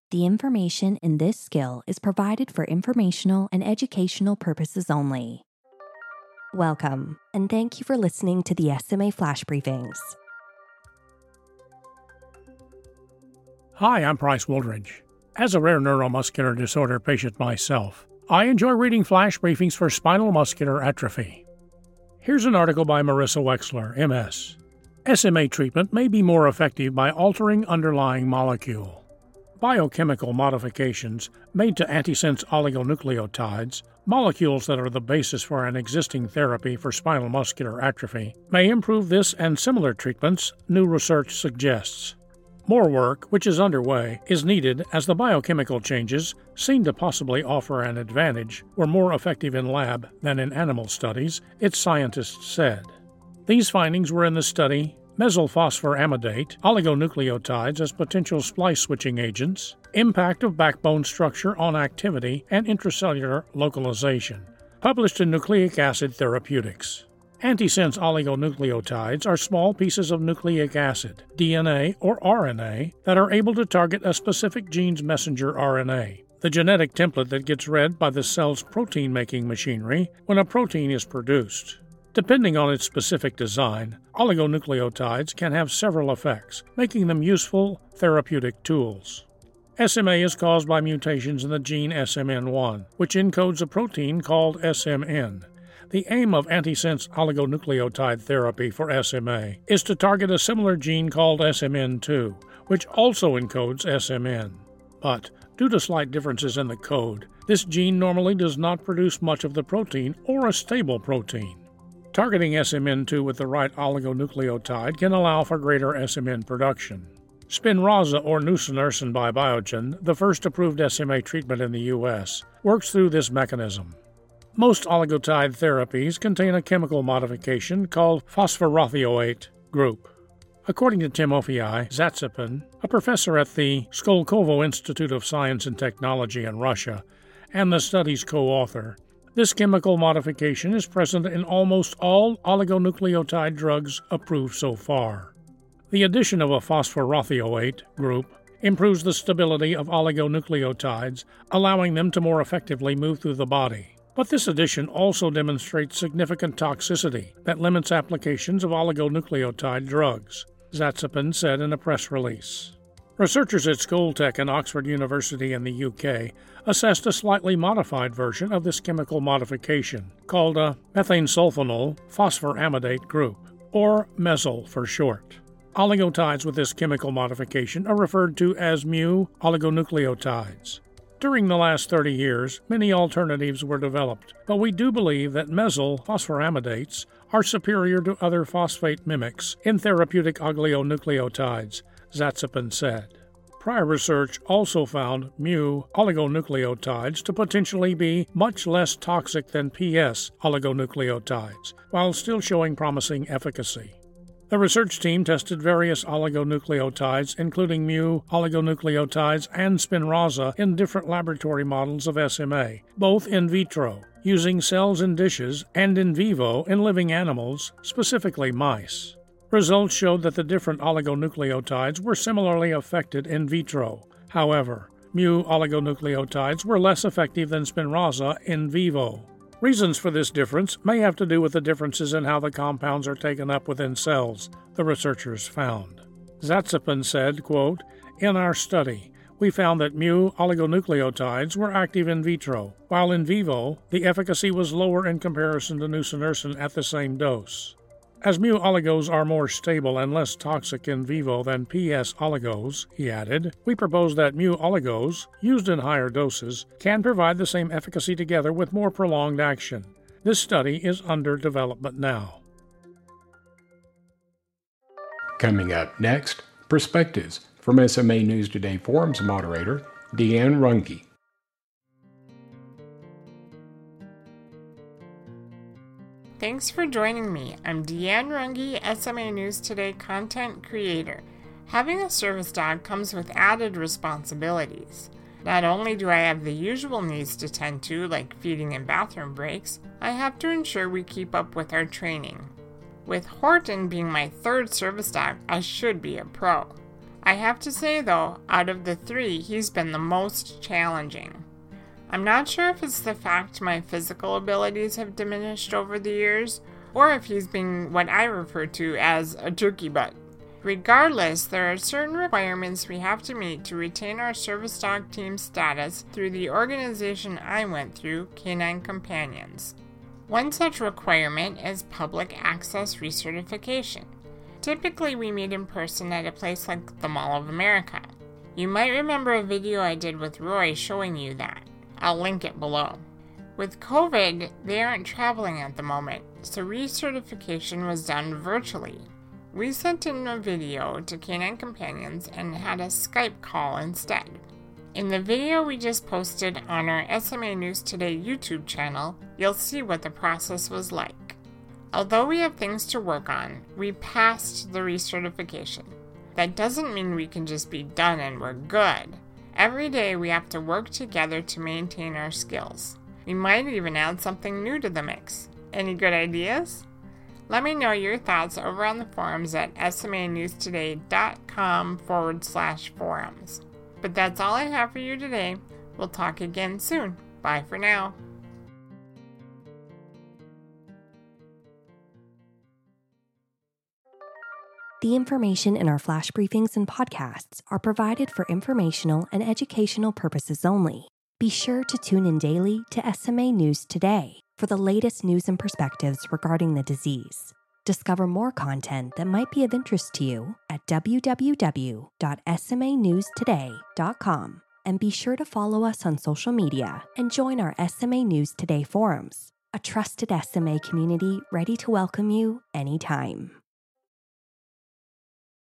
The information in this skill is provided for informational and educational purposes only. Welcome, and thank you for listening to the SMA Flash Briefings. Hi, I'm Price Wooldridge. As a rare neuromuscular disorder patient myself, I enjoy reading flash briefings for spinal muscular atrophy. Here's an article by Marissa Wexler, MS. SMA treatment may be more effective by altering underlying molecule. Biochemical modifications made to antisense oligonucleotides, molecules that are the basis for an existing therapy for spinal muscular atrophy, may improve this and similar treatments, new research suggests. More work, which is underway, is needed as the biochemical changes seem to possibly offer an advantage, were more effective in lab than in animal studies, its scientists said. These findings were in the study Mesylphosphoramidate, oligonucleotides as potential splice switching agents, impact of backbone structure on activity and intracellular localization, published in Nucleic Acid Therapeutics. Antisense oligonucleotides are small pieces of nucleic acid, DNA or RNA, that are able to target a specific gene's messenger RNA, the genetic template that gets read by the cell's protein-making machinery when a protein is produced. Depending on its specific design, oligonucleotides can have several effects, making them useful therapeutic tools. SMA is caused by mutations in the gene SMN1, which encodes a protein called SMN. The aim of antisense oligonucleotide therapy for SMA is to target a similar gene called SMN2, which also encodes SMN. But, due to slight differences in the code, this gene normally does not produce much of the protein or a stable protein. Targeting SMN2 with the right oligonucleotide can allow for greater SMN production. Spinraza or nusinersen by Biogen, the first approved SMA treatment in the U.S., works through this mechanism. Most oligotide therapies contain a chemical modification called phosphorathioate group. According to Timofei Zatsepin, a professor at the Skolkovo Institute of Science and Technology in Russia, and the study's co-author, this chemical modification is present in almost all oligonucleotide drugs approved so far. The addition of a phosphorathioate group improves the stability of oligonucleotides, allowing them to more effectively move through the body. But this addition also demonstrates significant toxicity that limits applications of oligonucleotide drugs, Zatsepin said in a press release. Researchers at Skoltech and Oxford University in the UK assessed a slightly modified version of this chemical modification, called a methanesulfonyl phosphoramidate group, or MESL for short. Oligotides with this chemical modification are referred to as mu oligonucleotides. During the last 30 years, many alternatives were developed, but we do believe that mesyl phosphoramidates are superior to other phosphate mimics in therapeutic oligonucleotides, Zatsepin said. Prior research also found mu oligonucleotides to potentially be much less toxic than PS oligonucleotides, while still showing promising efficacy. The research team tested various oligonucleotides, including mu oligonucleotides and Spinraza, in different laboratory models of SMA, both in vitro, using cells in dishes, and in vivo in living animals, specifically mice. Results showed that the different oligonucleotides were similarly affected in vitro. However, mu oligonucleotides were less effective than Spinraza in vivo. Reasons for this difference may have to do with the differences in how the compounds are taken up within cells, the researchers found. Zatsepin said, quote, "In our study, we found that mu oligonucleotides were active in vitro, while in vivo, the efficacy was lower in comparison to nusinersen at the same dose. As mu oligos are more stable and less toxic in vivo than PS oligos," he added, "we propose that mu oligos, used in higher doses, can provide the same efficacy together with more prolonged action. This study is under development now." Coming up next, Perspectives from SMA News Today Forums moderator Deanne Runge. Thanks for joining me. I'm Deanne Runge, SMA News Today content creator. Having a service dog comes with added responsibilities. Not only do I have the usual needs to tend to, like feeding and bathroom breaks, I have to ensure we keep up with our training. With Horton being my third service dog, I should be a pro. I have to say though, out of the three, he's been the most challenging. I'm not sure if it's the fact my physical abilities have diminished over the years, or if he's being what I refer to as a turkey butt. Regardless, there are certain requirements we have to meet to retain our service dog team status through the organization I went through, Canine Companions. One such requirement is public access recertification. Typically, we meet in person at a place like the Mall of America. You might remember a video I did with Roy showing you that. I'll link it below. With COVID, they aren't traveling at the moment, so recertification was done virtually. We sent in a video to Canine Companions and had a Skype call instead. In the video we just posted on our SMA News Today YouTube channel, you'll see what the process was like. Although we have things to work on, we passed the recertification. That doesn't mean we can just be done and we're good. Every day we have to work together to maintain our skills. We might even add something new to the mix. Any good ideas? Let me know your thoughts over on the forums at smanewstoday.com/forums. But that's all I have for you today. We'll talk again soon. Bye for now. The information in our flash briefings and podcasts are provided for informational and educational purposes only. Be sure to tune in daily to SMA News Today for the latest news and perspectives regarding the disease. Discover more content that might be of interest to you at www.smanewstoday.com, and be sure to follow us on social media and join our SMA News Today forums, a trusted SMA community ready to welcome you anytime.